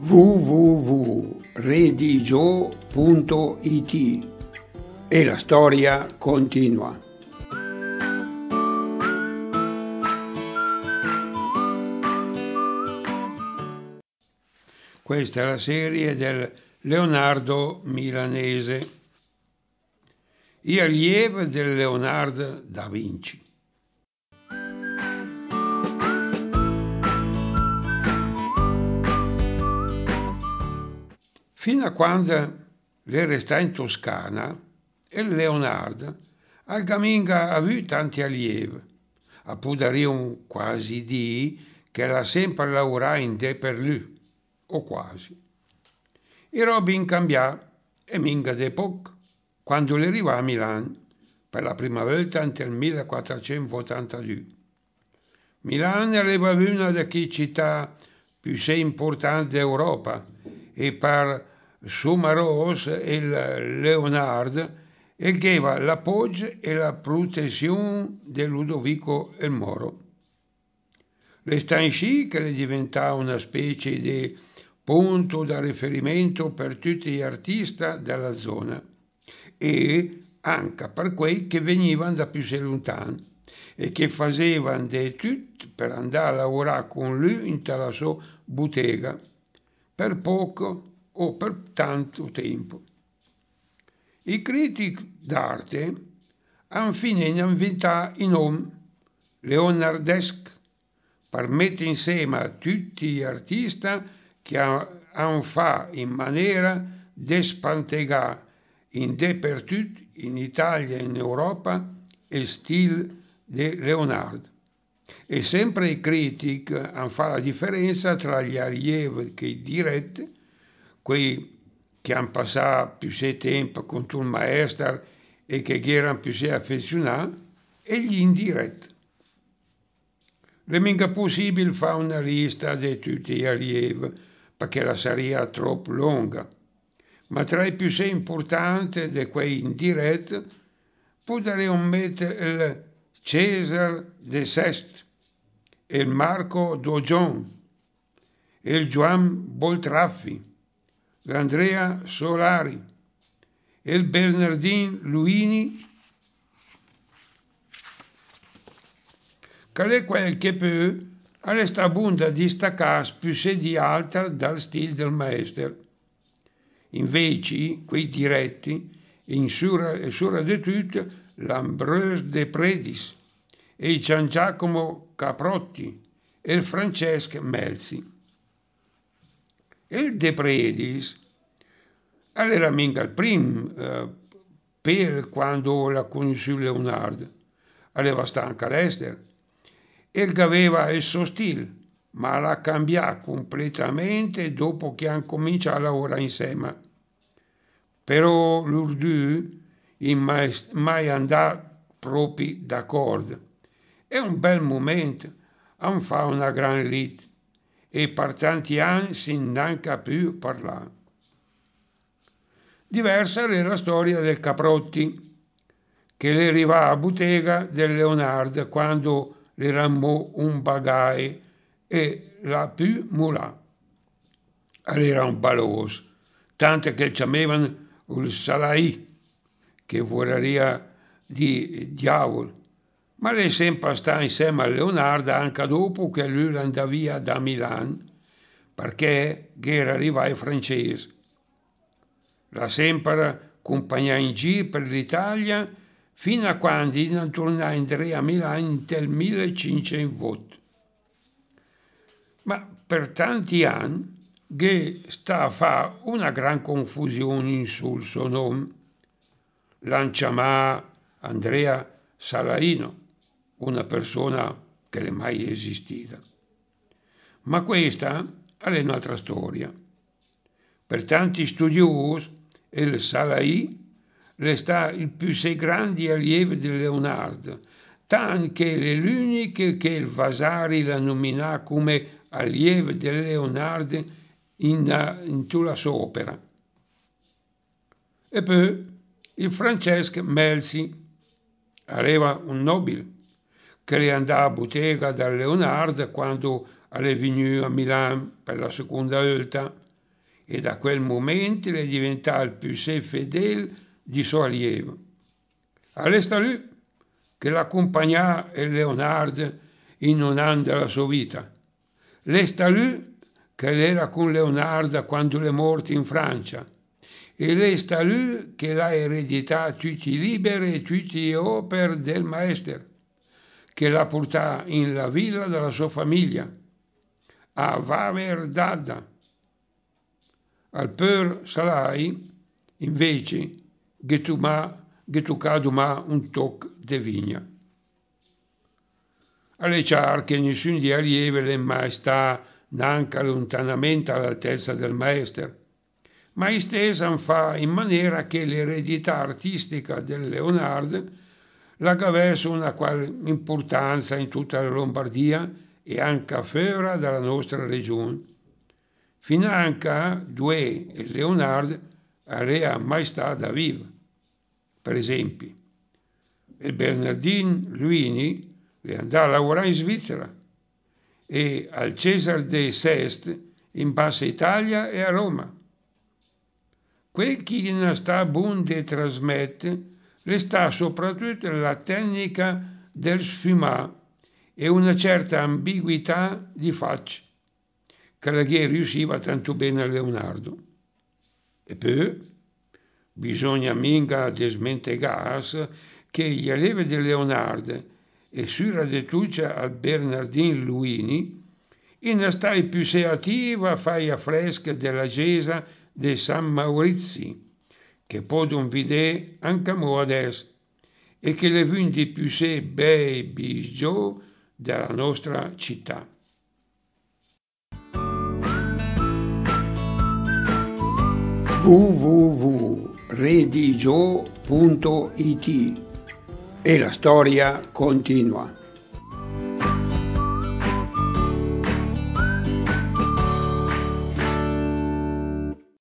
www.redigio.it e la storia continua. Questa è la serie del Leonardo milanese, i allievi del Leonardo da Vinci. Fino a quando le resta in Toscana, il Leonardo al caminga ha avuto tanti allievi, a pudere quasi di che l'ha sempre lavorato in de per lui, o quasi. E Robin cambiò e minga de poc, quando le arrivò a Milano, per la prima volta nel 1482. Milano era una delle città più importanti d'Europa e per Sumaros il Leonardo ergeva l'appoggio e la protezione di Ludovico il Moro. Resta in sci che le diventa una specie di punto da riferimento per tutti gli artisti della zona e anche per quei che venivano da più lontano e che facevano di tutto per andare a lavorare con lui in la sua bottega per poco o per tanto tempo. I critici d'arte hanno finito di inventare il nome leonardesco per mettere insieme a tutti gli artisti che hanno fatto in maniera di spantegare in dappertutto in Italia e in Europa il stile di Leonardo. E sempre i critici hanno fatto la differenza tra gli allievi che i diretti, quei che hanno passato più tempo con il maestro e che erano più affezionati, e gli indiretti. Non è mica possibile fare una lista di tutti gli allievi, perché la sarebbe troppo lunga, ma tra i più importanti di quei indiretti potremmo mettere il Cesare de Sest, il Marco Dogion, il Juan Boltraffi, l'Andrea Solari, il Bernardin Luini, che è quel che può resta abunda distaccarsi più di altro dal stile del maestro. Invece, quei diretti, in sura di tutto, l'Ambrose de Predis, e il Gian Giacomo Caprotti, e il Francesco Melzi. Il De Predis era mica il primo per quando l'ha conosciuto Leonardo, aveva stato all'estero. E aveva il suo stile, ma l'ha cambiato completamente dopo che hanno cominciato a lavorare insieme. Però loro due mai andato proprio d'accordo. È un bel momento, hanno fatto una gran lite e per tanti anni si neanche più parlare. Diversa è la storia del Caprotti, che le arriva a bottega del Leonardo quando le ramò un bagai e la più mulà. Era un baloso, tanto che chiamavano il Salai, che vorrebbe di diavolo, ma lei sempre sta insieme a Leonardo anche dopo che lui andò via da Milano, perché era arrivato francese. L'ha sempre accompagnata in giro per l'Italia fino a quando non tornò a Milano nel 1508. Ma per tanti anni sta a fare una gran confusione sul suo nome. L'hanno chiamato Andrea Salarino, una persona che non è mai esistita. Ma questa è un'altra storia. Per tanti studiosi, il Salai resta il più grande allievo di Leonardo, tanto che è l'unico che il Vasari la nomina come allievo di Leonardo in tutta la sua opera. E poi il Francesco Melzi aveva un nobile che le andava a bottega da Leonardo quando è venuto a Milano per la seconda volta e da quel momento le diventa il più fedele di suo allievo. All'esta lui che l'accompagna e Leonard in un anno della sua vita. L'esta lui che era con Leonard quando è morto in Francia. E l'esta lui che l'ha ereditato tutti i libri e tutte le opere del maestro, che l'ha portato in la villa della sua famiglia, a Vaverdada. Al per Salai, invece, getucado ma un toc de vigna. Alle chiaro che nessun di allievi è mai sta neanche lontanamente all'altezza del maestro, ma istesa fa in maniera che l'eredità artistica del Leonard la avesse una quale importanza in tutta la Lombardia e anche fuori dalla nostra regione. Finanche due Leonard aveva mai stato a vivere. Per esempio, il Bernardino Luini è andato a lavorare in Svizzera e al Cesar de Sest in Bassa Italia e a Roma. Quel che ne sta buon di trasmette le sta soprattutto la tecnica del sfumare e una certa ambiguità di faccia, che la che riusciva tanto bene a Leonardo. E poi bisogna minga desmentegarsi che gli allievi di Leonardo e sura de tuccia al Bernardin Luini in stai più attiva fai a fresca della chiesa di San Maurizio, che podon vedere anche mo adesso, e che le vindi più bei bijou della nostra città. www.redigio.it e la storia continua.